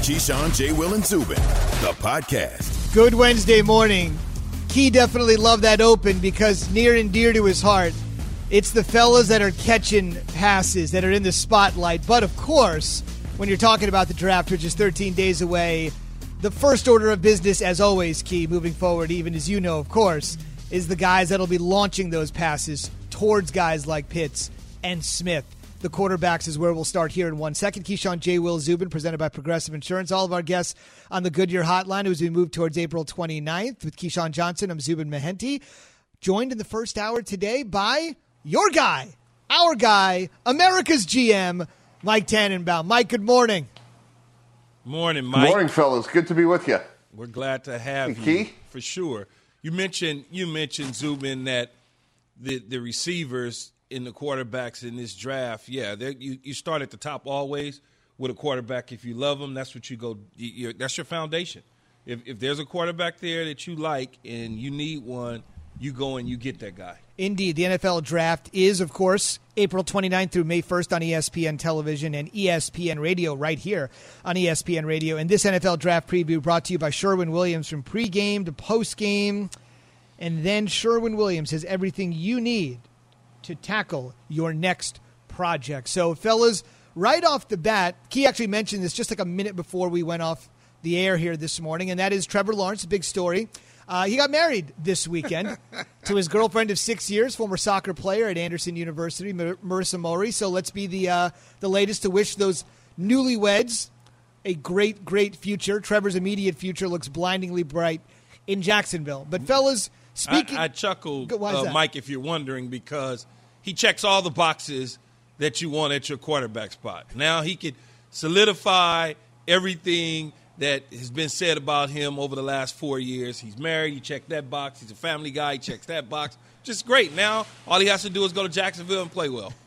Keyshawn, J. Will, and Zubin, the podcast. Good Wednesday morning. Key definitely loved that open because near and dear to his heart, it's the fellas that are catching passes that are in the spotlight. But, of course, when you're talking about the draft, which is 13 days away, the first order of business, as always, Key, moving forward, even as you know, of course, is the guys that'll be launching those passes towards guys like Pitts and Smith. The quarterbacks is where we'll start here in 1 second. Keyshawn, J. Will, Zubin, presented by Progressive Insurance. All of our guests on the Goodyear Hotline as we move towards April 29th with Keyshawn Johnson. I'm Zubin Mehenti. Joined in the first hour today by your guy, our guy, America's GM, Mike Tannenbaum. Mike, good morning. Morning, Mike. Good morning, fellas. Good to be with you. We're glad to have you. Key? For sure. You mentioned Zubin, that the receivers in the quarterbacks in this draft, you start at the top always with a quarterback. If you love them, that's what you go. That's your foundation. If there's a quarterback there that you like and you need one, you go and you get that guy. Indeed. The NFL draft is, of course, April 29th through May 1st on ESPN Television and ESPN Radio right here on ESPN Radio. And this NFL draft preview brought to you by Sherwin-Williams from pregame to postgame. And then Sherwin-Williams has everything you need to tackle your next project. So, fellas, right off the bat, Key actually mentioned this just like a minute before we went off the air here this morning, and that is Trevor Lawrence, a big story. He got married this weekend to his girlfriend of 6 years, former soccer player at Anderson University, Marissa Murray. So let's be the latest to wish those newlyweds a great, great future. Trevor's immediate future looks blindingly bright in Jacksonville. But, fellas, speaking... I chuckle, Mike, if you're wondering, because he checks all the boxes that you want at your quarterback spot. Now he could solidify everything that has been said about him over the last 4 years. He's married. He checked that box. He's a family guy. He checks that box. Just great. Now all he has to do is go to Jacksonville and play well.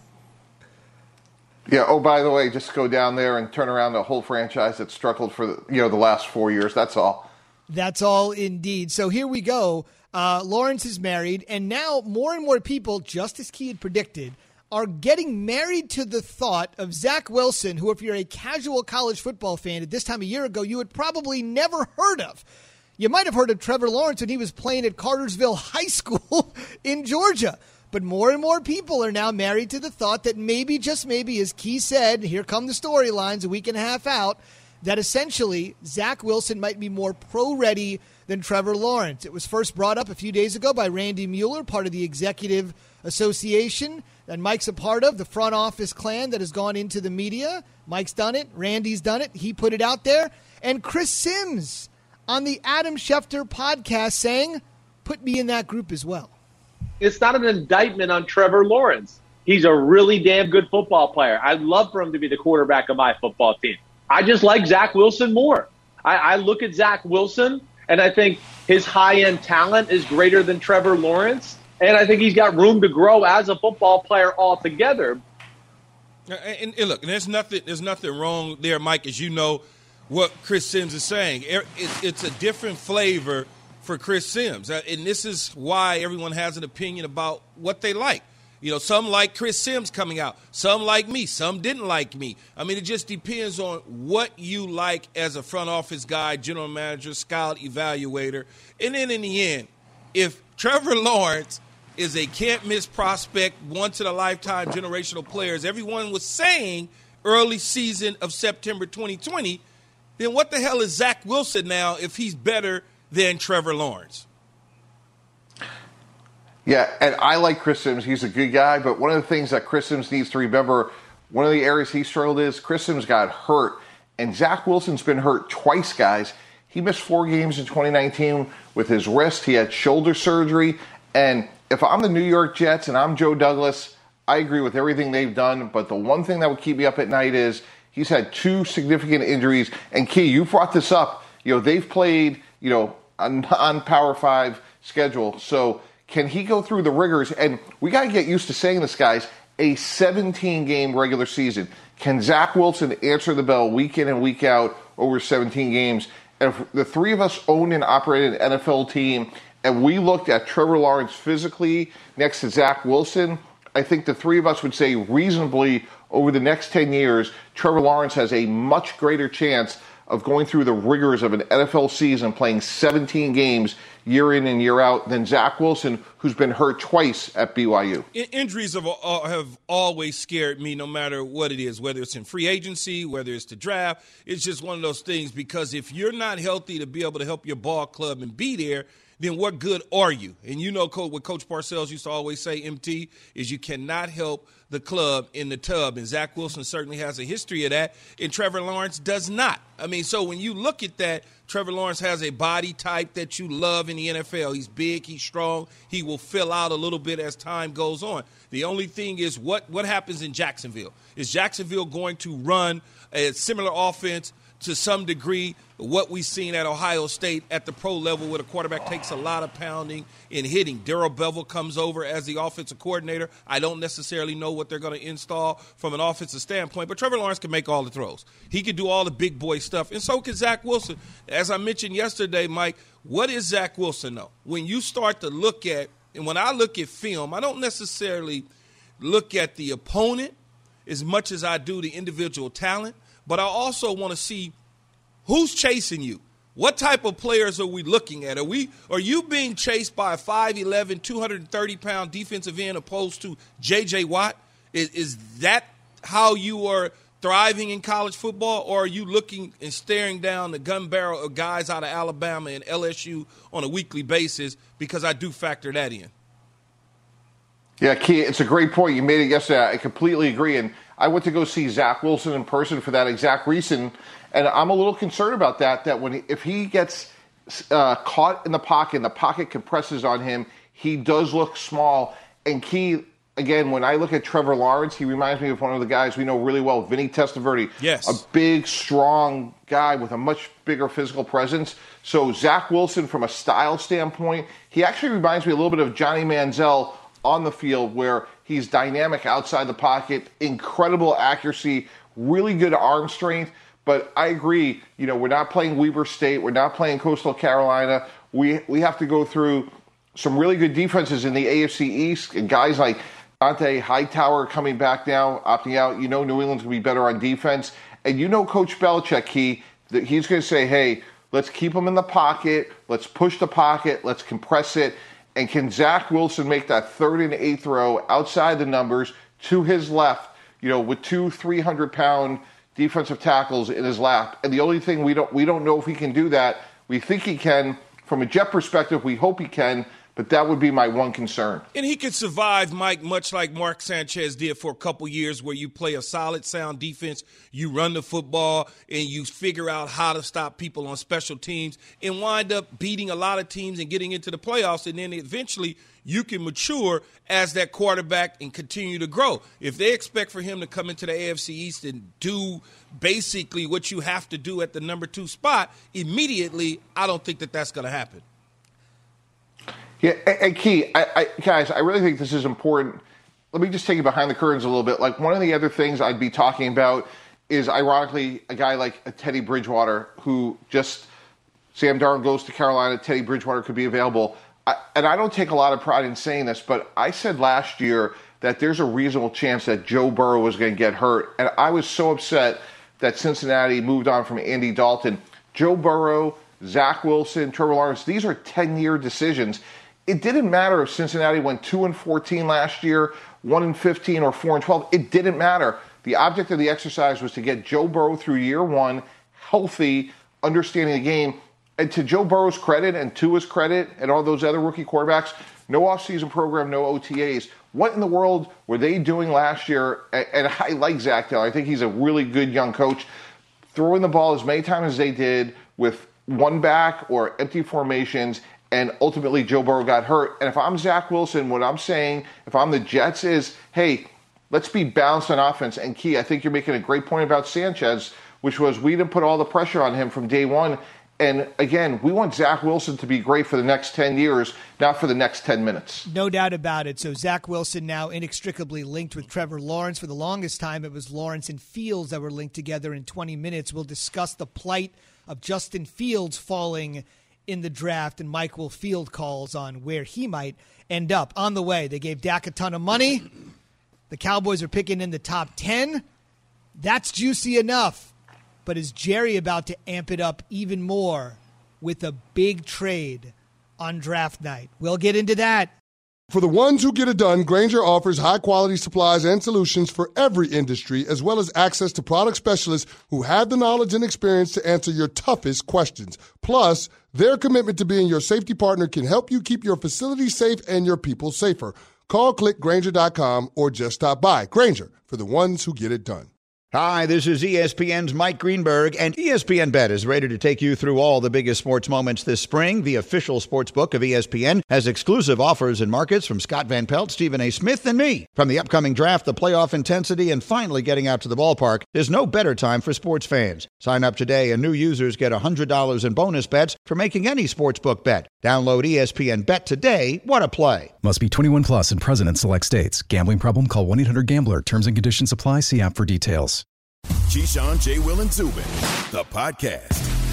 Yeah. Oh, by the way, just go down there and turn around the whole franchise that struggled for the last 4 years. That's all. That's all indeed. So here we go. Lawrence is married, and now more and more people, just as Key had predicted, are getting married to the thought of Zach Wilson, who, if you're a casual college football fan at this time a year ago, you had probably never heard of. You might have heard of Trevor Lawrence when he was playing at Cartersville High School in Georgia. But more and more people are now married to the thought that maybe, just maybe, as Key said, here come the storylines a week and a half out, that essentially Zach Wilson might be more pro-ready than Trevor Lawrence. It was first brought up a few days ago by Randy Mueller, part of the executive association that Mike's a part of, the front office clan that has gone into the media. Mike's done it. Randy's done it. He put it out there. And Chris Sims on the Adam Schefter podcast saying, put me in that group as well. It's not an indictment on Trevor Lawrence. He's a really damn good football player. I'd love for him to be the quarterback of my football team. I just like Zach Wilson more. I look at Zach Wilson, and I think his high-end talent is greater than Trevor Lawrence. And I think he's got room to grow as a football player altogether. And look, there's nothing wrong there, Mike, as you know what Chris Sims is saying. It's a different flavor for Chris Sims. And this is why everyone has an opinion about what they like. Some like Chris Sims coming out. Some like me. Some didn't like me. I mean, it just depends on what you like as a front office guy, general manager, scout, evaluator. And then in the end, if Trevor Lawrence is a can't-miss prospect, once-in-a-lifetime generational player, as everyone was saying early season of September 2020, then what the hell is Zach Wilson now if he's better than Trevor Lawrence? Yeah, and I like Chris Sims. He's a good guy, but one of the things that Chris Sims needs to remember, one of the areas he struggled is Chris Sims got hurt, and Zach Wilson's been hurt twice, guys. He missed 4 games in 2019 with his wrist. He had shoulder surgery, and if I'm the New York Jets and I'm Joe Douglas, I agree with everything they've done, but the one thing that would keep me up at night is he's had 2 significant injuries, and Key, you brought this up. They've played, on Power 5 schedule, so can he go through the rigors? And we got to get used to saying this, guys, a 17-game regular season. Can Zach Wilson answer the bell week in and week out over 17 games? And if the three of us own and operate an NFL team, and we looked at Trevor Lawrence physically next to Zach Wilson, I think the three of us would say reasonably over the next 10 years, Trevor Lawrence has a much greater chance of going through the rigors of an NFL season, playing 17 games year in and year out, than Zach Wilson, who's been hurt twice at BYU. Injuries have always scared me, no matter what it is, whether it's in free agency, whether it's the draft. It's just one of those things, because if you're not healthy to be able to help your ball club and be there, then what good are you? And you know what Coach Parcells used to always say, MT, is you cannot help the club in the tub. And Zach Wilson certainly has a history of that, and Trevor Lawrence does not. I mean, so when you look at that, Trevor Lawrence has a body type that you love in the NFL. He's big, he's strong, he will fill out a little bit as time goes on. The only thing is what happens in Jacksonville. Is Jacksonville going to run a similar offense to some degree what we've seen at Ohio State at the pro level, where the quarterback takes a lot of pounding and hitting? Darrell Bevell comes over as the offensive coordinator. I don't necessarily know what they're going to install from an offensive standpoint, but Trevor Lawrence can make all the throws. He can do all the big boy stuff, and so can Zach Wilson. As I mentioned yesterday, Mike, what is Zach Wilson, though? When you start to look at, and when I look at film, I don't necessarily look at the opponent as much as I do the individual talent, but I also want to see who's chasing you. What type of players are we looking at? Are you being chased by a 5'11", 230-pound defensive end opposed to J.J. Watt? Is that how you are thriving in college football, or are you looking and staring down the gun barrel of guys out of Alabama and LSU on a weekly basis? Because I do factor that in. Yeah, Key, it's a great point. You made it yesterday. I completely agree. And I went to go see Zach Wilson in person for that exact reason. And I'm a little concerned about that if he gets caught in the pocket compresses on him, he does look small. And Key, again, when I look at Trevor Lawrence, he reminds me of one of the guys we know really well, Vinny Testaverde. Yes. A big, strong guy with a much bigger physical presence. So Zach Wilson, from a style standpoint, he actually reminds me a little bit of Johnny Manziel on the field, where he's dynamic outside the pocket, incredible accuracy, really good arm strength. But I agree, we're not playing Weber State, we're not playing Coastal Carolina. We have to go through some really good defenses in the AFC East, and guys like Dante Hightower coming back now, opting out. New England's going to be better on defense. And Coach Belichick, that he's going to say, hey, let's keep them in the pocket, let's push the pocket, let's compress it. And can Zach Wilson make that 3rd and 8th row outside the numbers to his left, with 2 300-pound defensive tackles in his lap? And the only thing we don't know if he can do that. We think he can. From a Jet perspective, we hope he can. But that would be my one concern. And he could survive, Mike, much like Mark Sanchez did for a couple years, where you play a solid, sound defense, you run the football, and you figure out how to stop people on special teams and wind up beating a lot of teams and getting into the playoffs. And then eventually you can mature as that quarterback and continue to grow. If they expect for him to come into the AFC East and do basically what you have to do at the number 2 spot immediately, I don't think that that's going to happen. Yeah, and Key, guys, I really think this is important. Let me just take you behind the curtains a little bit. Like, one of the other things I'd be talking about is, ironically, a guy like a Teddy Bridgewater, who just, Sam Darnold goes to Carolina, Teddy Bridgewater could be available. And I don't take a lot of pride in saying this, but I said last year that there's a reasonable chance that Joe Burrow was going to get hurt. And I was so upset that Cincinnati moved on from Andy Dalton. Joe Burrow, Zach Wilson, Trevor Lawrence, these are 10-year decisions. It didn't matter if Cincinnati went 2-14 last year, 1-15, or 4-12. It didn't matter. The object of the exercise was to get Joe Burrow through year one, healthy, understanding the game. And to Joe Burrow's credit and Tua's credit and all those other rookie quarterbacks, no offseason program, no OTAs. What in the world were they doing last year? And I like Zach Taylor. I think he's a really good young coach. Throwing the ball as many times as they did with one back or empty formations, and ultimately Joe Burrow got hurt. And if I'm Zach Wilson, what I'm saying, if I'm the Jets, is, hey, let's be balanced on offense. And Key, I think you're making a great point about Sanchez, which was we didn't put all the pressure on him from day one. And again, we want Zach Wilson to be great for the next 10 years, not for the next 10 minutes. No doubt about it. So Zach Wilson now inextricably linked with Trevor Lawrence. For the longest time, it was Lawrence and Fields that were linked together. In 20 minutes, we'll discuss the plight of Justin Fields falling in the draft, and Mike will field calls on where he might end up. On the way, they gave Dak a ton of money. The Cowboys are picking in the top 10. That's juicy enough. But is Jerry about to amp it up even more with a big trade on draft night? We'll get into that. For the ones who get it done, Grainger offers high-quality supplies and solutions for every industry, as well as access to product specialists who have the knowledge and experience to answer your toughest questions. Plus, their commitment to being your safety partner can help you keep your facility safe and your people safer. Call, click Grainger.com, or just stop by. Grainger, for the ones who get it done. Hi, this is ESPN's Mike Greenberg, and ESPN Bet is ready to take you through all the biggest sports moments this spring. The official sports book of ESPN has exclusive offers and markets from Scott Van Pelt, Stephen A. Smith, and me. From the upcoming draft, the playoff intensity, and finally getting out to the ballpark, there's no better time for sports fans. Sign up today, and new users get $100 in bonus bets for making any sportsbook bet. Download ESPN Bet today. What a play. Must be 21 plus and present in select states. Gambling problem? Call 1-800-GAMBLER. Terms and conditions apply. See app for details. Keyshawn, J. Will, and Zubin, the podcast.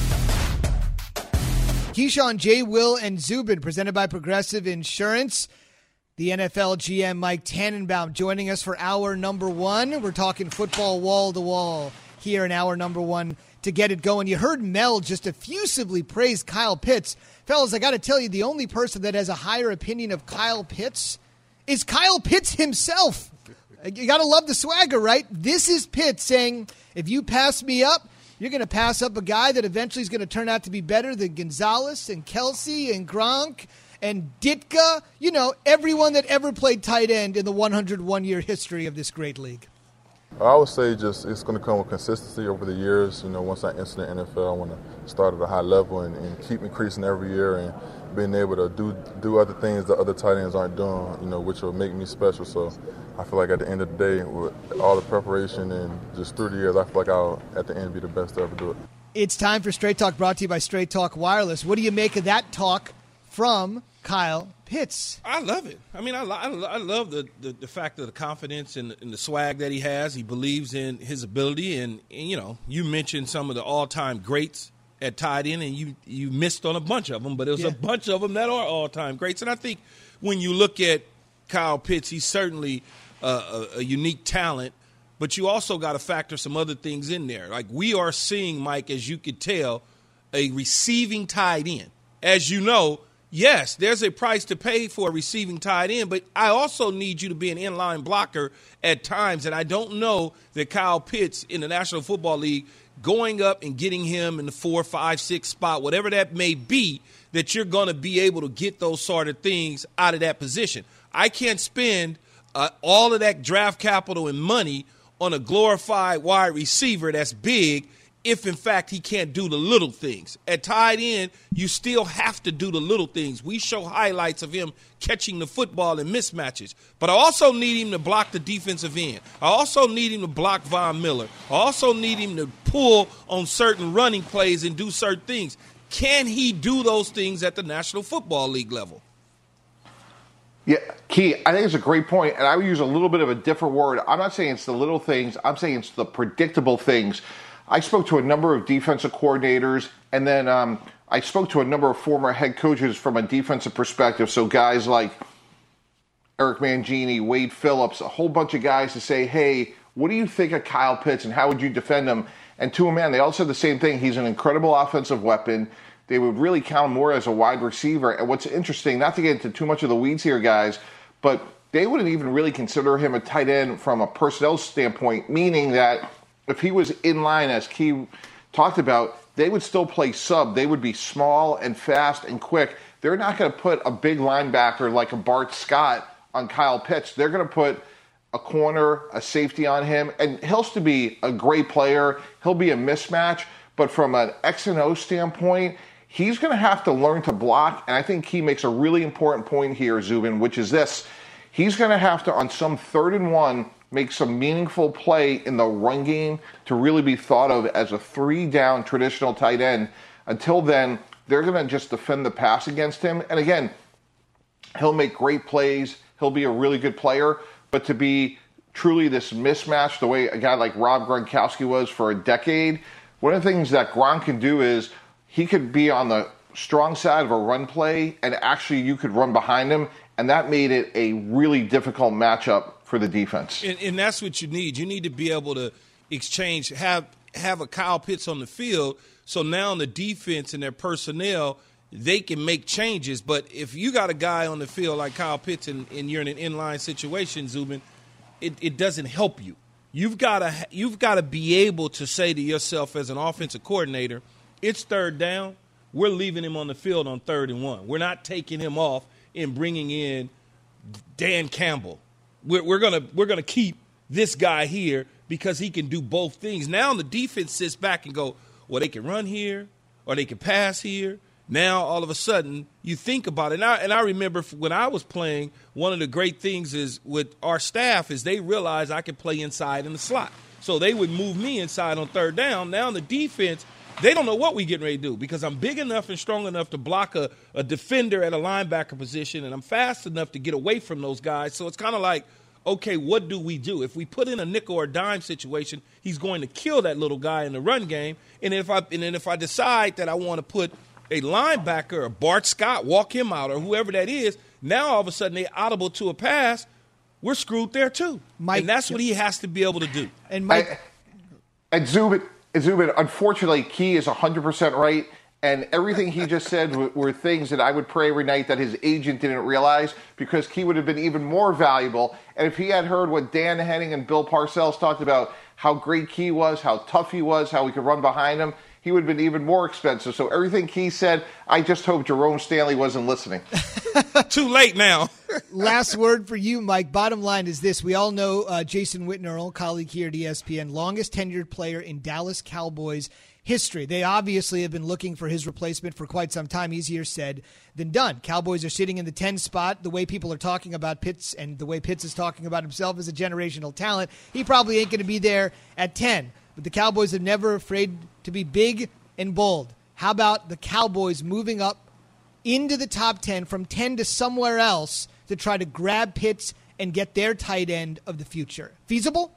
Keyshawn, J. Will, and Zubin, presented by Progressive Insurance. The NFL GM Mike Tannenbaum joining us for hour number one. We're talking football wall to wall here in hour number one to get it going. You heard Mel just effusively praise Kyle Pitts. Fellas, I got to tell you, the only person that has a higher opinion of Kyle Pitts is Kyle Pitts himself. You got to love the swagger, right? This is Pitts saying, if you pass me up, you're going to pass up a guy that eventually is going to turn out to be better than Gonzalez and Kelsey and Gronk and Ditka. You know, everyone that ever played tight end in the 101-year history of this great league. I would say just it's going to come with consistency over the years. You know, once I enter the NFL, I want to start at a high level and keep increasing every year and being able to do other things that other tight ends aren't doing, you know, which will make me special. So I feel like at the end of the day, with all the preparation and just through the years, I feel like I'll, at the end, be the best to ever do it. It's time for Straight Talk, brought to you by Straight Talk Wireless. What do you make of that talk from Kyle Pitts? I love it. I mean, I love the fact of the confidence and the swag that he has. He believes in his ability. And, you know, you mentioned some of the all-time greats at tight end, and you missed on a bunch of them, but there's a bunch of them that are all-time greats. And I think when you look at Kyle Pitts, he's certainly a unique talent, but you also got to factor some other things in there. Like we are seeing, Mike, as you could tell, a receiving tight end. As you know, yes, there's a price to pay for a receiving tight end, but I also need you to be an inline blocker at times, and I don't know that Kyle Pitts in the National Football League going up and getting him in the 4, 5, 6 spot, whatever that may be, that you're going to be able to get those sort of things out of that position. I can't spend all of that draft capital and money on a glorified wide receiver that's big if, in fact, he can't do the little things. At tight end, you still have to do the little things. We show highlights of him catching the football in mismatches. But I also need him to block the defensive end. I also need him to block Von Miller. I also need him to pull on certain running plays and do certain things. Can he do those things at the National Football League level? Yeah, Key, I think it's a great point, and I would use a little bit of a different word. I'm not saying it's the little things. I'm saying it's the predictable things. I spoke to a number of defensive coordinators, and then I spoke to a number of former head coaches from a defensive perspective. So guys like Eric Mangini, Wade Phillips, a whole bunch of guys to say, hey, what do you think of Kyle Pitts and how would you defend him? And to a man, they all said the same thing. He's an incredible offensive weapon. They would really count him more as a wide receiver. And what's interesting, not to get into too much of the weeds here, guys, but they wouldn't even really consider him a tight end from a personnel standpoint, meaning that if he was in line, as Key talked about, they would still play sub. They would be small and fast and quick. They're not going to put a big linebacker like a Bart Scott on Kyle Pitts. They're going to put a corner, a safety on him, and he'll still be a great player. He'll be a mismatch, but from an X and O standpoint, he's going to have to learn to block, and I think he makes a really important point here, Zubin, which is this. He's going to have to, on some 3rd and 1, make some meaningful play in the run game to really be thought of as a 3-down traditional tight end. Until then, they're going to just defend the pass against him. And again, he'll make great plays. He'll be a really good player. But to be truly this mismatch, the way a guy like Rob Gronkowski was for a decade, one of the things that Gronk can do is he could be on the strong side of a run play, and actually you could run behind him, and that made it a really difficult matchup for the defense. And that's what you need. You need to be able to exchange, have a Kyle Pitts on the field, so now on the defense and their personnel, they can make changes. But if you got a guy on the field like Kyle Pitts and you're in an inline situation, Zubin, it doesn't help you. You've got to be able to say to yourself as an offensive coordinator, it's third down. We're leaving him on the field on 3rd and 1. We're not taking him off and bringing in Dan Campbell. We're gonna keep this guy here because he can do both things. Now the defense sits back and go, well, they can run here or they can pass here. Now all of a sudden you think about it. And I remember when I was playing, one of the great things is with our staff is they realized I could play inside in the slot. So they would move me inside on 3rd down. Now the defense, they don't know what we're getting ready to do because I'm big enough and strong enough to block a defender at a linebacker position, and I'm fast enough to get away from those guys. So it's kind of like, okay, what do we do? If we put in a nickel or dime situation, he's going to kill that little guy in the run game. And if I decide that I want to put a linebacker or Bart Scott, walk him out or whoever that is, now all of a sudden they're audible to a pass, we're screwed there too. Mike, and that's what he has to be able to do. And Mike, and Zubin, unfortunately, Key is 100% right, and everything he just said were things that I would pray every night that his agent didn't realize, because Key would have been even more valuable. And if he had heard what Dan Henning and Bill Parcells talked about, how great Key was, how tough he was, how we could run behind him, he would have been even more expensive. So everything Key said, I just hope Jerome Stanley wasn't listening. Too late now. Last word for you, Mike. Bottom line is this. We all know Jason Witten, our old colleague here at ESPN, longest tenured player in Dallas Cowboys history. They obviously have been looking for his replacement for quite some time. Easier said than done. Cowboys are sitting in the 10 spot. The way people are talking about Pitts and the way Pitts is talking about himself as a generational talent, he probably ain't going to be there at 10. But the Cowboys are never afraid to be big and bold. How about the Cowboys moving up into the top 10 from 10 to somewhere else to try to grab Pitts and get their tight end of the future? Feasible?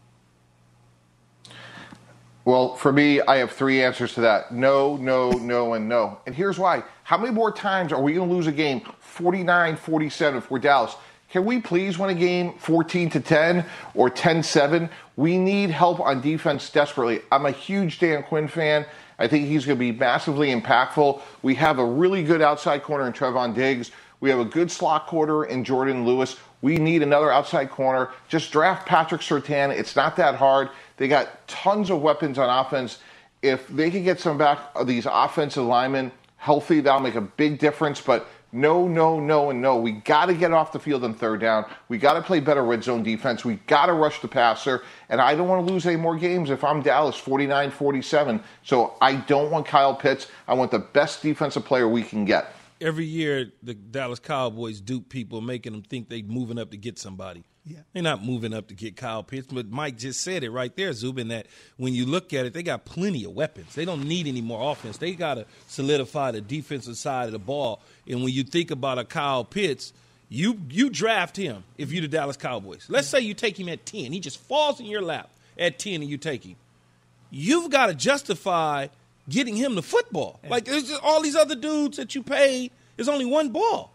Well, for me, I have 3 answers to that. No, no, no, and no. And here's why. How many more times are we going to lose a game 49-47 for Dallas? Can we please win a game 14-10 or 10-7? We need help on defense desperately. I'm a huge Dan Quinn fan. I think he's going to be massively impactful. We have a really good outside corner in Trevon Diggs. We have a good slot corner in Jordan Lewis. We need another outside corner. Just draft Patrick Surtain. It's not that hard. They got tons of weapons on offense. If they can get some back of these offensive linemen healthy, that'll make a big difference. But no, no, no, and no. We got to get off the field on 3rd down. We got to play better red zone defense. We got to rush the passer. And I don't want to lose any more games if I'm Dallas 49-47. So I don't want Kyle Pitts. I want the best defensive player we can get. Every year, the Dallas Cowboys dupe people, making them think they're moving up to get somebody. Yeah. They're not moving up to get Kyle Pitts, but Mike just said it right there, Zubin, that when you look at it, they got plenty of weapons. They don't need any more offense. They got to solidify the defensive side of the ball. And when you think about a Kyle Pitts, you draft him if you're the Dallas Cowboys. Let's say you take him at 10. He just falls in your lap at 10 and you take him. You've got to justify getting him the football. Like, there's just all these other dudes that you paid, there's only one ball.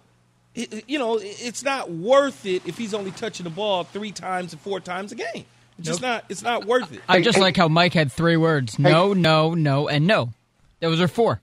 It's not worth it if he's only touching the ball 3 times and 4 times a game. It's not worth it. I just like how Mike had 3 words. No, no, no, and no. Those are 4.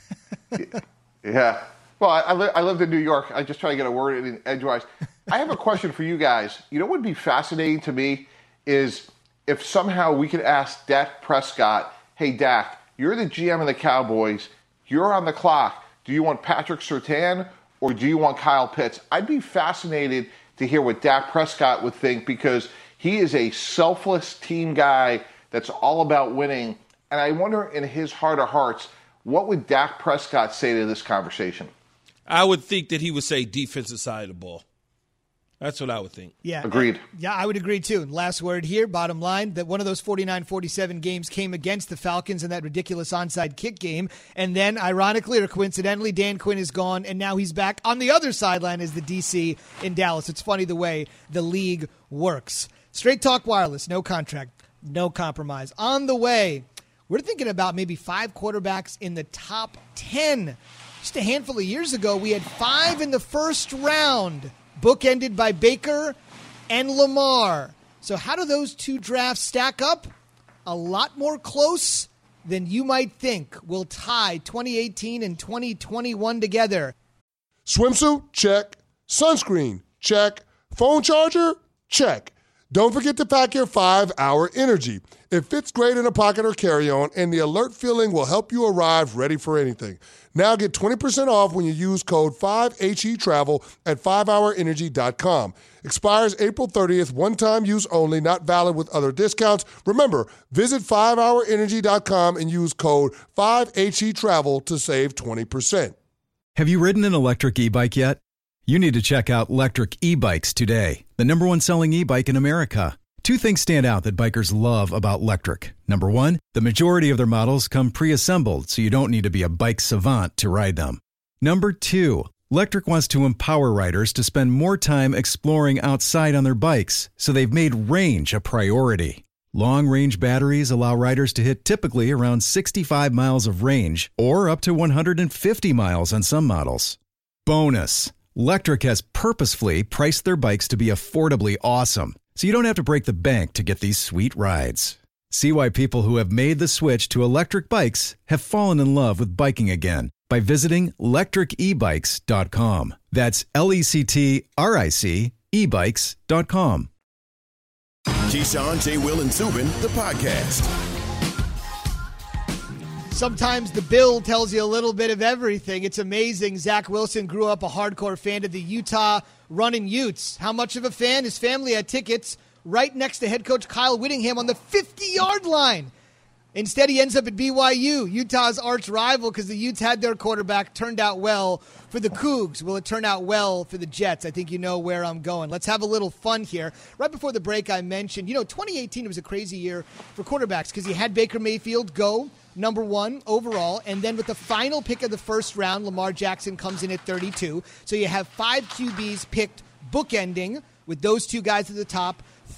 Yeah. Well, I lived in New York. I just try to get a word in edgewise. I have a question for you guys. You know what would be fascinating to me is if somehow we could ask Dak Prescott, hey, Dak, you're the GM of the Cowboys. You're on the clock. Do you want Patrick Surtain or do you want Kyle Pitts? I'd be fascinated to hear what Dak Prescott would think, because he is a selfless team guy that's all about winning. And I wonder, in his heart of hearts, what would Dak Prescott say to this conversation? I would think that he would say defensive side of the ball. That's what I would think. Yeah. Agreed. Yeah, I would agree, too. And last word here, bottom line, that one of those 49-47 games came against the Falcons in that ridiculous onside kick game. And then, ironically or coincidentally, Dan Quinn is gone, and now he's back on the other sideline as the DC in Dallas. It's funny the way the league works. Straight Talk Wireless, no contract, no compromise. On the way, we're thinking about maybe 5 quarterbacks in the top 10. Just a handful of years ago, we had 5 in the first round. Bookended by Baker and Lamar. So how do those two drafts stack up? A lot more close than you might think. We'll tie 2018 and 2021 together. Swimsuit? Check. Sunscreen? Check. Phone charger? Check. Don't forget to pack your 5-Hour Energy. It fits great in a pocket or carry-on, and the alert feeling will help you arrive ready for anything. Now get 20% off when you use code 5HETRAVEL at 5hourenergy.com. Expires April 30th, one-time use only, not valid with other discounts. Remember, visit 5hourenergy.com and use code 5HETRAVEL to save 20%. Have you ridden an electric e-bike yet? You need to check out Lectric E-Bikes today, the #1 selling e-bike in America. Two things stand out that bikers love about Lectric. Number one, the majority of their models come pre-assembled, so you don't need to be a bike savant to ride them. Number two, Lectric wants to empower riders to spend more time exploring outside on their bikes, so they've made range a priority. Long-range batteries allow riders to hit typically around 65 miles of range, or up to 150 miles on some models. Bonus, Lectric has purposefully priced their bikes to be affordably awesome, so you don't have to break the bank to get these sweet rides. See why people who have made the switch to electric bikes have fallen in love with biking again by visiting lectricebikes.com. That's LECTRIC ebikes.com. Keyshawn, J. Will, and Zubin, the podcast. Sometimes the bill tells you a little bit of everything. It's amazing. Zach Wilson grew up a hardcore fan of the Utah Runnin' Utes. How much of a fan? His family had tickets right next to head coach Kyle Whittingham on the 50-yard line. Instead, he ends up at BYU, Utah's arch rival, because the Utes had their quarterback. Turned out well for the Cougs. Will it turn out well for the Jets? I think you know where I'm going. Let's have a little fun here. Right before the break, I mentioned, 2018 was a crazy year for quarterbacks because you had Baker Mayfield go #1 overall, and then with the final pick of the first round, Lamar Jackson comes in at 32. So you have 5 QBs picked bookending with those 2 guys at the top,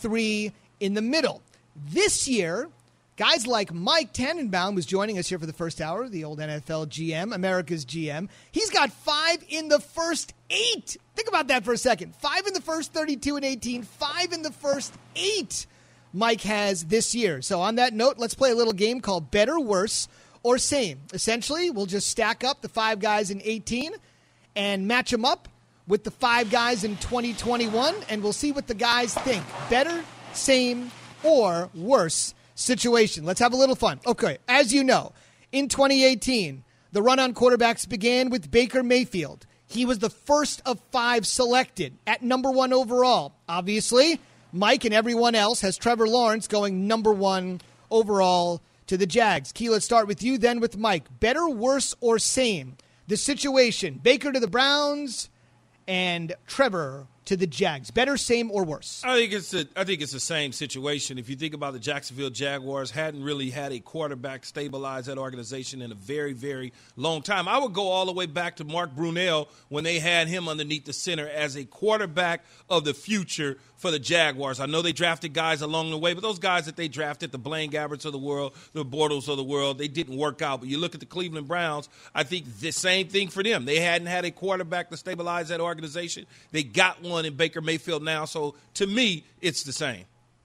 3 in the middle. This year, guys like Mike Tannenbaum, who's joining us here for the first hour, the old NFL GM, America's GM. He's got 5 in the first 8. Think about that for a second. 5 in the first 32 and 18, 5 in the first 8. Mike has this year. So on that note, let's play a little game called Better, Worse, or Same. Essentially, we'll just stack up the 5 guys in 18 and match them up with the 5 guys in 2021, and we'll see what the guys think. Better, same, or worse situation. Let's have a little fun. Okay, as you know, in 2018, the run on quarterbacks began with Baker Mayfield. He was the first of 5 selected at #1 overall. Obviously, Mike and everyone else has Trevor Lawrence going #1 overall to the Jags. Key, let's start with you, then with Mike. Better, worse, or same? The situation, Baker to the Browns and Trevor to the Jags. Better, same, or worse? I think it's the same situation. If you think about the Jacksonville Jaguars, hadn't really had a quarterback stabilize that organization in a very, very long time. I would go all the way back to Mark Brunell when they had him underneath the center as a quarterback of the future for the Jaguars. I know they drafted guys along the way, but those guys that they drafted, the Blaine Gabberts of the world, the Bortles of the world, they didn't work out. But you look at the Cleveland Browns, I think the same thing for them. They hadn't had a quarterback to stabilize that organization. They got one in Baker Mayfield now. So to me, it's the same.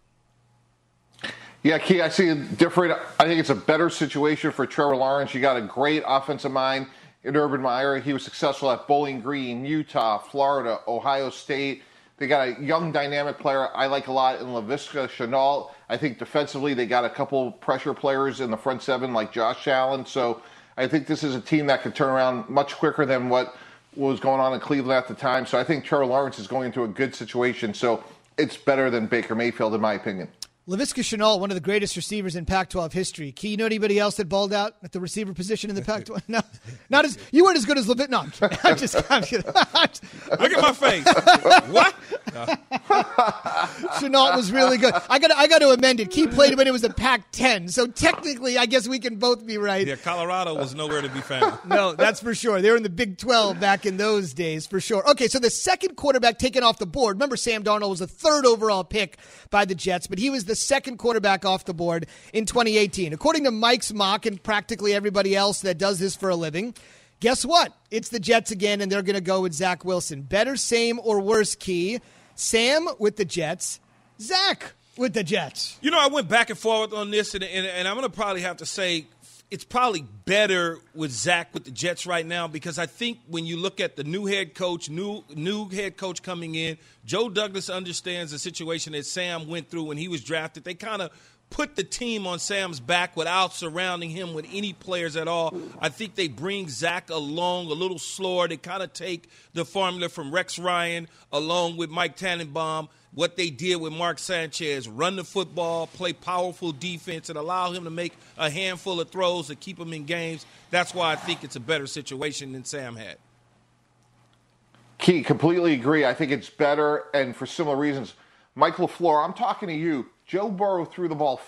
Yeah, Key, I see it different. I think it's a better situation for Trevor Lawrence. You got a great offensive mind in Urban Meyer. He was successful at Bowling Green, Utah, Florida, Ohio State. They got a young, dynamic player I like a lot in Laviska Shenault. I think defensively they got a couple pressure players in the front 7 like Josh Allen. So I think this is a team that could turn around much quicker than what was going on in Cleveland at the time. So I think Trevor Lawrence is going into a good situation. So it's better than Baker Mayfield, in my opinion. Laviska Shenault, one of the greatest receivers in Pac-12 history. Key, you know anybody else that balled out at the receiver position in the Pac-12? No, not as you weren't as good as Laviska. No, I'm kidding. Look at my face. What? No. Shenault was really good. I got to amend it. Key played when it was a Pac-10, so technically, I guess we can both be right. Yeah, Colorado was nowhere to be found. No, that's for sure. They were in the Big 12 back in those days, for sure. Okay, so the second quarterback taken off the board. Remember, Sam Darnold was the 3rd overall pick by the Jets, but he was the second quarterback off the board in 2018. According to Mike's mock and practically everybody else that does this for a living, guess what? It's the Jets again, and they're going to go with Zach Wilson. Better, same, or worse, Key? Sam with the Jets, Zach with the Jets. You know, I went back and forth on this, and I'm going to probably have to say it's probably better with Zach with the Jets right now, because I think when you look at the new head coach coming in, Joe Douglas understands the situation that Sam went through when he was drafted. They kind of put the team on Sam's back without surrounding him with any players at all. I think they bring Zach along a little slower. They kind of take the formula from Rex Ryan along with Mike Tannenbaum, what they did with Mark Sanchez, run the football, play powerful defense, and allow him to make a handful of throws to keep him in games. That's why I think it's a better situation than Sam had. Key, completely agree. I think it's better, and for similar reasons. Mike LaFleur, I'm talking to you. Joe Burrow threw the ball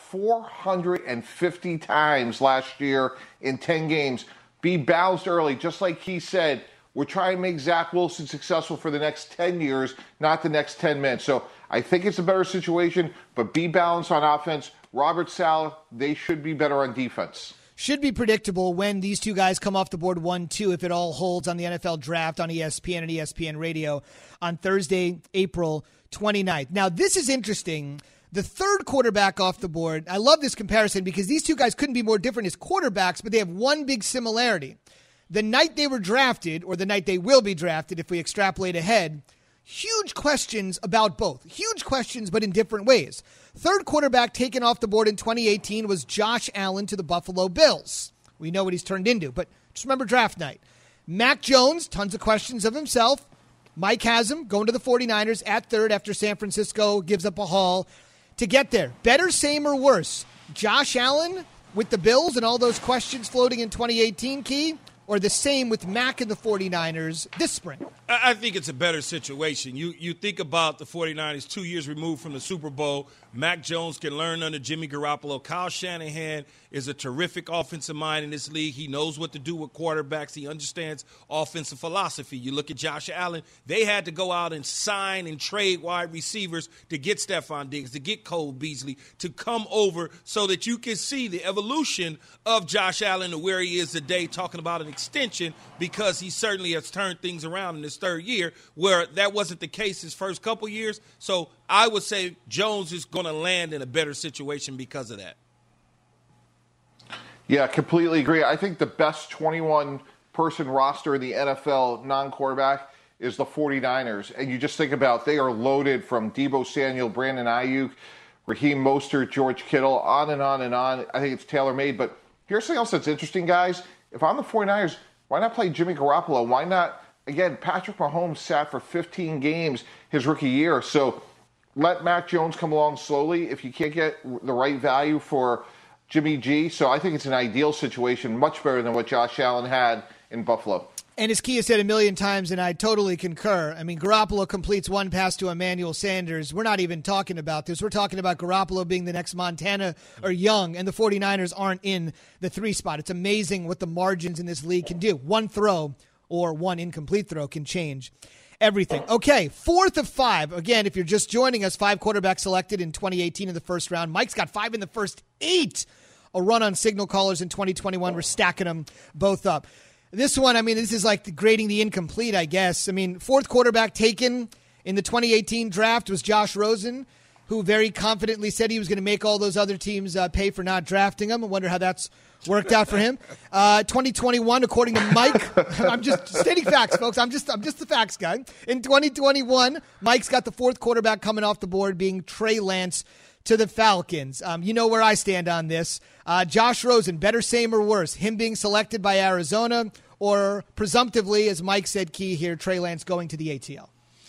450 times last year in 10 games. Be balanced early, just like he said. We're trying to make Zach Wilson successful for the next 10 years, not the next 10 minutes. So I think it's a better situation, but be balanced on offense. Robert Saleh, they should be better on defense. Should be predictable when these two guys come off the board 1-2 if it all holds on the NFL Draft on ESPN and ESPN Radio on Thursday, April 29th. Now, this is interesting. The third quarterback off the board, I love this comparison because these two guys couldn't be more different as quarterbacks, but they have one big similarity. The night they were drafted, or the night they will be drafted if we extrapolate ahead, huge questions about both. Huge questions, but in different ways. Third quarterback taken off the board in 2018 was Josh Allen to the Buffalo Bills. We know what he's turned into, but just remember draft night. Mac Jones, tons of questions of himself. Mike has him going to the 49ers at third after San Francisco gives up a haul to get there. Better, same, or worse? Josh Allen with the Bills and all those questions floating in 2018, Key? Or the same with Mac and the 49ers this spring? I think it's a better situation. You think about the 49ers 2 years removed from the Super Bowl. Mac Jones can learn under Jimmy Garoppolo. Kyle Shanahan is a terrific offensive mind in this league. He knows what to do with quarterbacks. He understands offensive philosophy. You look at Josh Allen. They had to go out and sign and trade wide receivers to get Stephon Diggs, to get Cole Beasley, to come over so that you can see the evolution of Josh Allen to where he is today, talking about an extension, because he certainly has turned things around in his third year, where that wasn't the case his first couple years. So I would say Jones is going to land in a better situation because of that. Yeah, completely agree. I think the best 21-person roster in the NFL non-quarterback is the 49ers. And you just think about, they are loaded from Deebo Samuel, Brandon Ayuk, Raheem Mostert, George Kittle, on and on and on. I think it's tailor-made. But here's something else that's interesting, guys. If I'm the 49ers, why not play Jimmy Garoppolo? Why not, again, Patrick Mahomes sat for 15 games his rookie year. So let Mac Jones come along slowly if you can't get the right value for Jimmy G. So I think it's an ideal situation, much better than what Josh Allen had in Buffalo. And as Kia said a million times, and I totally concur, I mean, Garoppolo completes one pass to Emmanuel Sanders. We're not even talking about this. We're talking about Garoppolo being the next Montana or Young, and the 49ers aren't in the 3 spot. It's amazing what the margins in this league can do. One throw or one incomplete throw can change everything. Okay, 4th of 5. Again, if you're just joining us, 5 quarterbacks selected in 2018 in the first round. Mike's got 5 in the first 8. A run on signal callers in 2021. We're stacking them both up. This one, I mean, this is like grading the incomplete, I guess. I mean, 4th quarterback taken in the 2018 draft was Josh Rosen, who very confidently said he was going to make all those other teams pay for not drafting him. I wonder how that's worked out for him. 2021, according to Mike, I'm just stating facts, folks. I'm just the facts guy. In 2021, Mike's got the 4th quarterback coming off the board, being Trey Lance to the Falcons. You know where I stand on this. Josh Rosen, better, same, or worse? Him being selected by Arizona, or presumptively, as Mike said, Key here, Trey Lance going to the ATL?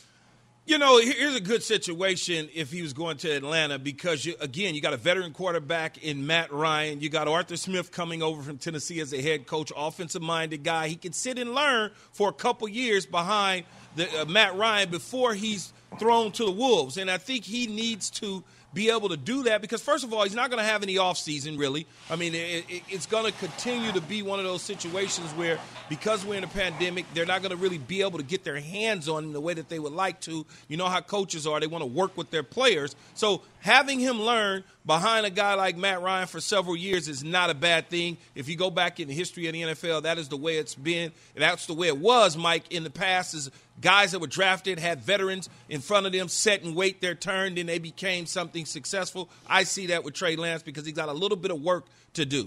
You know, here's a good situation if he was going to Atlanta, because, you got a veteran quarterback in Matt Ryan. You got Arthur Smith coming over from Tennessee as a head coach, offensive-minded guy. He can sit and learn for a couple years behind Matt Ryan before he's thrown to the Wolves. And I think he needs to be able to do that because, first of all, he's not going to have any offseason, really. I mean, it's going to continue to be one of those situations where, because we're in a pandemic, they're not going to really be able to get their hands on him the way that they would like to. You know how coaches are. They want to work with their players. So having him learn behind a guy like Matt Ryan for several years is not a bad thing. If you go back in the history of the NFL, that is the way it's been. And that's the way it was, Mike, in the past, is guys that were drafted had veterans in front of them set and wait their turn, then they became something successful. I see that with Trey Lance because he's got a little bit of work to do.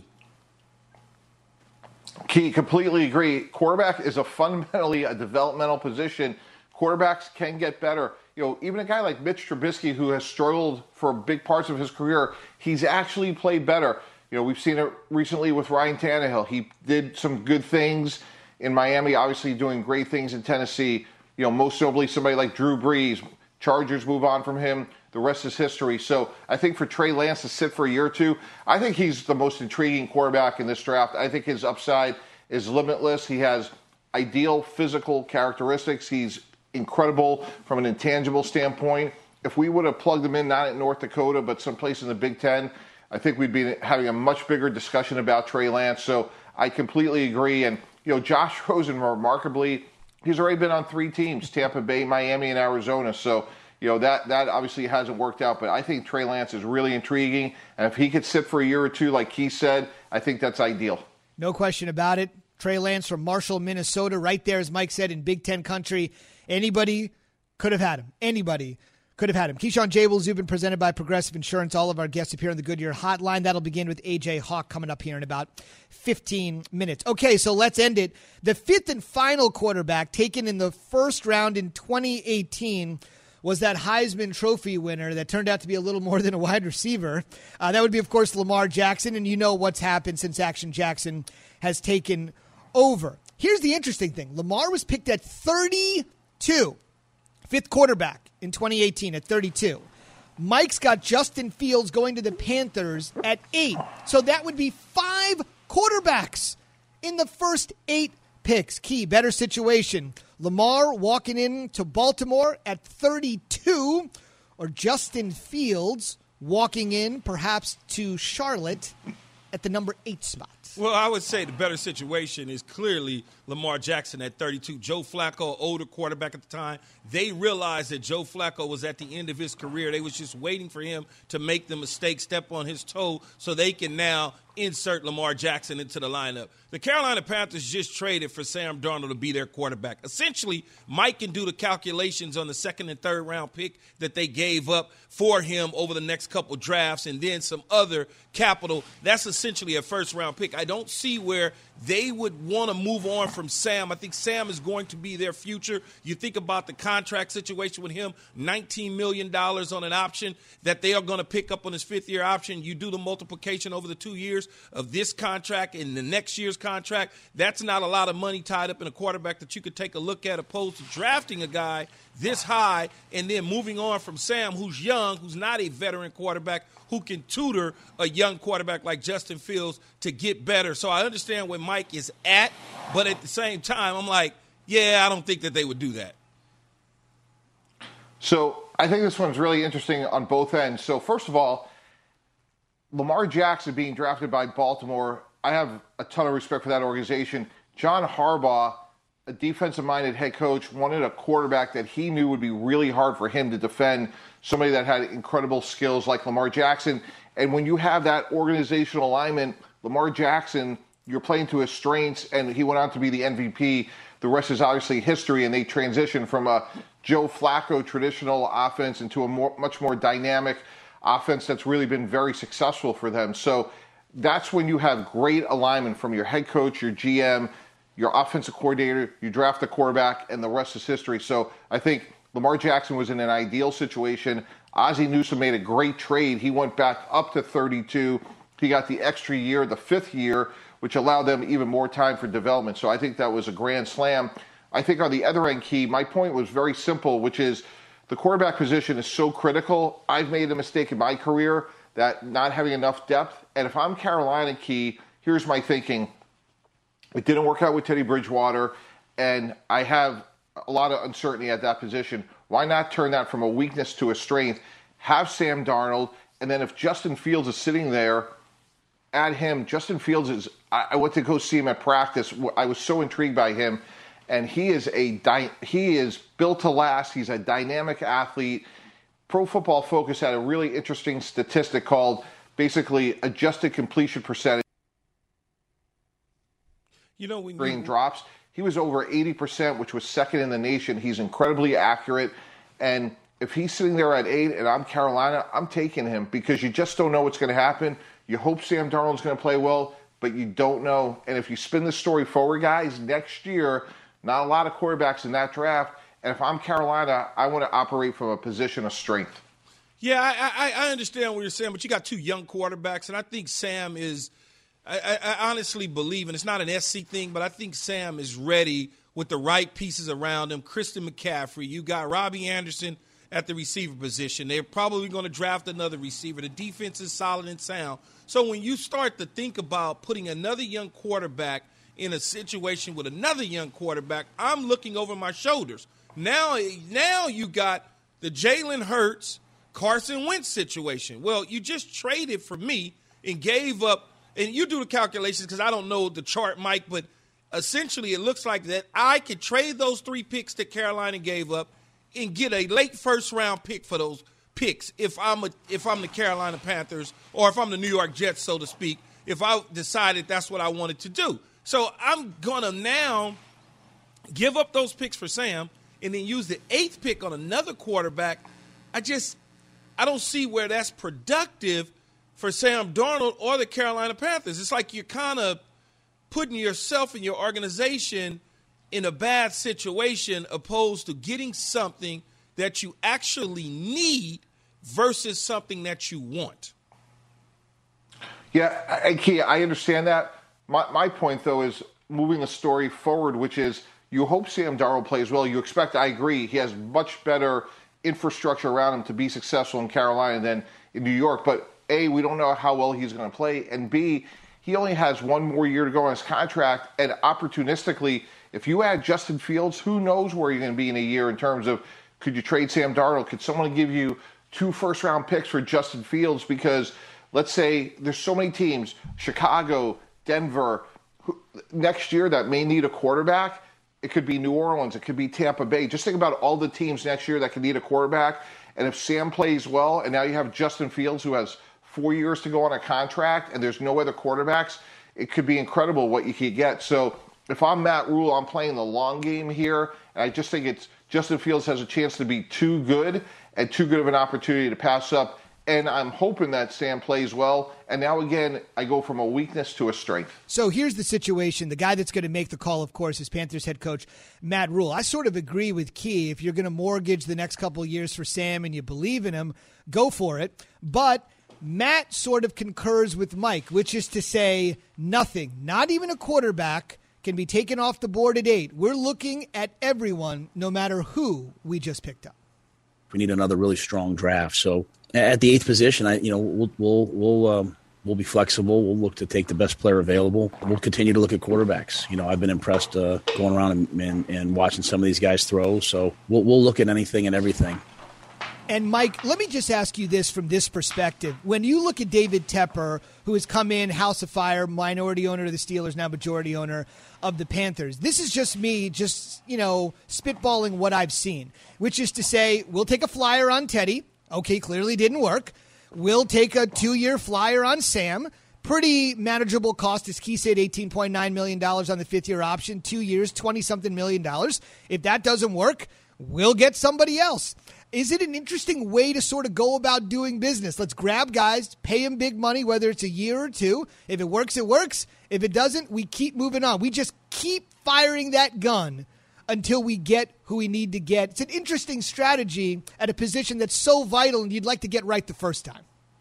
Key, completely agree. Quarterback is fundamentally a developmental position. Quarterbacks can get better. Even a guy like Mitch Trubisky, who has struggled for big parts of his career, he's actually played better. We've seen it recently with Ryan Tannehill. He did some good things in Miami, obviously doing great things in Tennessee. Most notably somebody like Drew Brees. Chargers move on from him. The rest is history. So I think for Trey Lance to sit for a year or two, I think he's the most intriguing quarterback in this draft. I think his upside is limitless. He has ideal physical characteristics. He's incredible from an intangible standpoint. If we would have plugged him in, not at North Dakota, but someplace in the Big Ten, I think we'd be having a much bigger discussion about Trey Lance. So I completely agree. And, Josh Rosen, remarkably, he's already been on 3 teams, Tampa Bay, Miami, and Arizona. So, that obviously hasn't worked out. But I think Trey Lance is really intriguing. And if he could sit for a year or two, like he said, I think that's ideal. No question about it. Trey Lance from Marshall, Minnesota, right there, as Mike said, in Big Ten country. Anybody could have had him. Anybody could have had him. Keyshawn J. Will Zubin, presented by Progressive Insurance. All of our guests appear on the Goodyear Hotline. That'll begin with A.J. Hawk coming up here in about 15 minutes. Okay, so let's end it. The 5th and final quarterback taken in the first round in 2018 was that Heisman Trophy winner that turned out to be a little more than a wide receiver. That would be, of course, Lamar Jackson, and you know what's happened since Action Jackson has taken over. Here's the interesting thing. Lamar was picked at 32, 5th quarterback in 2018 at 32. Mike's got Justin Fields going to the Panthers at 8. So that would be 5 quarterbacks in the first 8 picks. Key, better situation. Lamar walking in to Baltimore at 32, or Justin Fields walking in perhaps to Charlotte at the number 8 spot. Well, I would say the better situation is clearly Lamar Jackson at 32. Joe Flacco, older quarterback at the time. They realized that Joe Flacco was at the end of his career. They was just waiting for him to make the mistake, step on his toe, so they can now insert Lamar Jackson into the lineup. The Carolina Panthers just traded for Sam Darnold to be their quarterback. Essentially, Mike can do the calculations on the 2nd and 3rd round pick that they gave up for him over the next couple drafts and then some other capital. That's essentially a 1st round pick. I don't see where they would want to move on from Sam. I think Sam is going to be their future. You think about the contract situation with him, $19 million on an option that they are going to pick up on his 5th-year option. You do the multiplication over the 2 years of this contract and the next year's contract. That's not a lot of money tied up in a quarterback that you could take a look at, opposed to drafting a guy this high and then moving on from Sam, who's young, who's not a veteran quarterback, who can tutor a young quarterback like Justin Fields to get better. So I understand where Mike is at, but at the same time, I'm like, yeah, I don't think that they would do that. So I think this one's really interesting on both ends. So first of all, Lamar Jackson being drafted by Baltimore, I have a ton of respect for that organization. John Harbaugh, a defensive-minded head coach, wanted a quarterback that he knew would be really hard for him to defend, somebody that had incredible skills like Lamar Jackson. And when you have that organizational alignment, Lamar Jackson, you're playing to his strengths, and he went on to be the MVP. The rest is obviously history, and they transitioned from a Joe Flacco traditional offense into a much more dynamic offense that's really been very successful for them. So that's when you have great alignment from your head coach, your GM, your offensive coordinator, you draft the quarterback, and the rest is history. So I think Lamar Jackson was in an ideal situation. Ozzie Newsome made a great trade. He went back up to 32. He got the extra year, the 5th year, which allowed them even more time for development. So I think that was a grand slam. I think on the other end, Key, my point was very simple, which is the quarterback position is so critical. I've made a mistake in my career that not having enough depth. And if I'm Carolina, Key, here's my thinking. It didn't work out with Teddy Bridgewater, and I have a lot of uncertainty at that position. Why not turn that from a weakness to a strength? Have Sam Darnold, and then if Justin Fields is sitting there, add him. Justin Fields is, I went to go see him at practice. I was so intrigued by him, and he is built to last. He's a dynamic athlete. Pro Football Focus had a really interesting statistic called basically adjusted completion percentage. When drops, he was over 80%, which was second in the nation. He's incredibly accurate. And if he's sitting there at 8 and I'm Carolina, I'm taking him because you just don't know what's going to happen. You hope Sam Darnold's going to play well, but you don't know. And if you spin the story forward, guys, next year, not a lot of quarterbacks in that draft. And if I'm Carolina, I want to operate from a position of strength. Yeah, I understand what you're saying, but you got 2 young quarterbacks, and I think Sam is I honestly believe, and it's not an SC thing, but I think Sam is ready with the right pieces around him. Christian McCaffrey, you got Robbie Anderson at the receiver position. They're probably going to draft another receiver. The defense is solid and sound. So when you start to think about putting another young quarterback in a situation with another young quarterback, I'm looking over my shoulders. Now you got the Jalen Hurts, Carson Wentz situation. Well, you just traded for me and gave up, and you do the calculations because I don't know the chart, Mike, but essentially it looks like that I could trade those 3 picks that Carolina gave up and get a late first-round pick for those picks if I'm the Carolina Panthers or if I'm the New York Jets, so to speak, if I decided that's what I wanted to do. So I'm going to now give up those picks for Sam and then use the 8th pick on another quarterback. I don't see where that's productive for Sam Darnold or the Carolina Panthers. It's like you're kind of putting yourself and your organization in a bad situation opposed to getting something that you actually need versus something that you want. Yeah, Kia, I understand that. My point, though, is moving the story forward, which is you hope Sam Darnold plays well. You expect, I agree, he has much better infrastructure around him to be successful in Carolina than in New York. But A, we don't know how well he's going to play. And B, he only has 1 more year to go on his contract. And opportunistically, if you add Justin Fields, who knows where you're going to be in a year in terms of could you trade Sam Darnold? Could someone give you 2 first-round picks for Justin Fields? Because let's say there's so many teams, Chicago, Denver, next year that may need a quarterback. It could be New Orleans. It could be Tampa Bay. Just think about all the teams next year that could need a quarterback. And if Sam plays well, and now you have Justin Fields who has 4 years to go on a contract, and there's no other quarterbacks, it could be incredible what you could get. So if I'm Matt Rule, I'm playing the long game here, and I just think it's Justin Fields has a chance to be too good and too good of an opportunity to pass up. And I'm hoping that Sam plays well. And now, again, I go from a weakness to a strength. So here's the situation. The guy that's going to make the call, of course, is Panthers head coach Matt Rule. I sort of agree with Key. If you're going to mortgage the next couple of years for Sam and you believe in him, go for it. But Matt sort of concurs with Mike, which is to say nothing, not even a quarterback, can be taken off the board at 8. We're looking at everyone, no matter who we just picked up. We need another really strong draft. So at the 8th position, we'll be flexible. We'll look to take the best player available. We'll continue to look at quarterbacks. I've been impressed going around and watching some of these guys throw. So we'll look at anything and everything. And, Mike, let me just ask you this from this perspective. When you look at David Tepper, who has come in, House of Fire, minority owner of the Steelers, now majority owner of the Panthers, this is just me spitballing what I've seen, which is to say we'll take a flyer on Teddy. Okay, clearly didn't work. We'll take a 2-year flyer on Sam. Pretty manageable cost, as Key said, $18.9 million on the 5th-year option, 2 years, $20-something million. If that doesn't work, we'll get somebody else. Is it an interesting way to sort of go about doing business? Let's grab guys, pay them big money, whether it's a year or 2. If it works, it works. If it doesn't, we keep moving on. We just keep firing that gun until we get who we need to get. It's an interesting strategy at a position that's so vital and you'd like to get right the first time.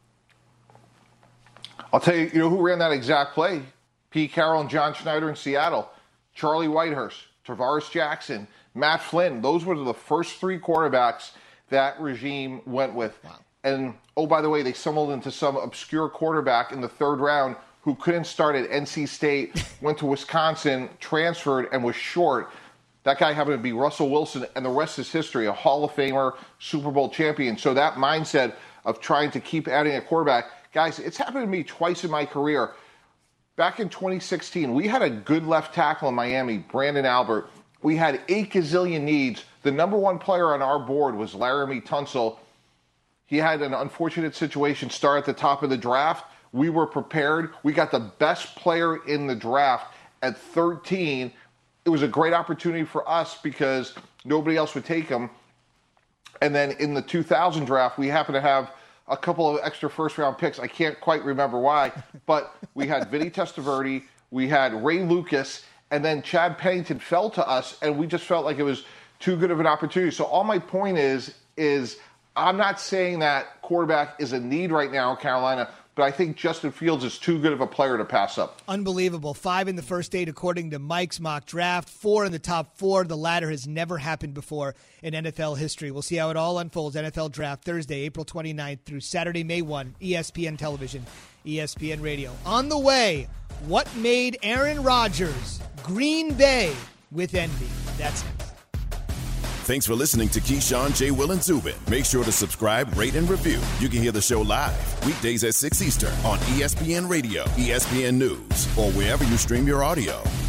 I'll tell you, who ran that exact play? Pete Carroll and John Schneider in Seattle. Charlie Whitehurst, Tarvaris Jackson, Matt Flynn. Those were the first 3 quarterbacks that regime went with. Wow. And, oh, by the way, they stumbled into some obscure quarterback in the 3rd round who couldn't start at NC State, went to Wisconsin, transferred, and was short. That guy happened to be Russell Wilson, and the rest is history, a Hall of Famer, Super Bowl champion. So that mindset of trying to keep adding a quarterback, guys, it's happened to me twice in my career. Back in 2016, we had a good left tackle in Miami, Brandon Albert. We had 8 gazillion needs. The number 1 player on our board was Laramie Tunsil. He had an unfortunate situation start at the top of the draft. We were prepared. We got the best player in the draft at 13. It was a great opportunity for us because nobody else would take him. And then in the 2000 draft, we happened to have a couple of extra first-round picks. I can't quite remember why, but we had Vinny Testaverde, we had Ray Lucas, and then Chad Pennington fell to us, and we just felt like it was too good of an opportunity. So all my point is I'm not saying that quarterback is a need right now in Carolina, but I think Justin Fields is too good of a player to pass up. Unbelievable. 5 in the first 8 according to Mike's mock draft. 4 in the top 4. The latter has never happened before in NFL history. We'll see how it all unfolds. NFL Draft Thursday, April 29th through Saturday, May 1. ESPN Television, ESPN Radio. On the way, what made Aaron Rodgers Green Bay with envy? That's next. Thanks for listening to Keyshawn, J. Will, and Zubin. Make sure to subscribe, rate, and review. You can hear the show live weekdays at 6 Eastern on ESPN Radio, ESPN News, or wherever you stream your audio.